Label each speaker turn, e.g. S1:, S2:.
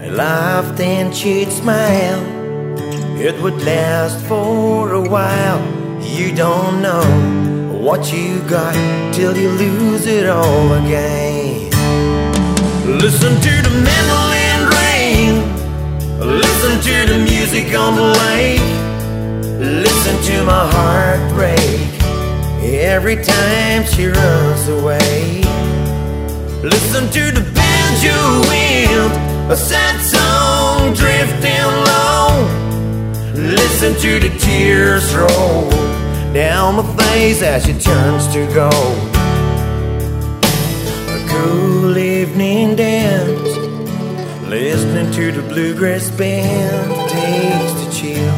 S1: laughed and she'd smile. It would last for a while. You don't know what you got till you lose it all again. Listen to the mandolin rain, listen to the music on the lake, listen to my heart break every time she runs away. Listen to the banjo wind, a sad song drifting low. Listen to the tears roll down my face as she turns to gold. A cool evening dance, listening to the bluegrass band, takes the chill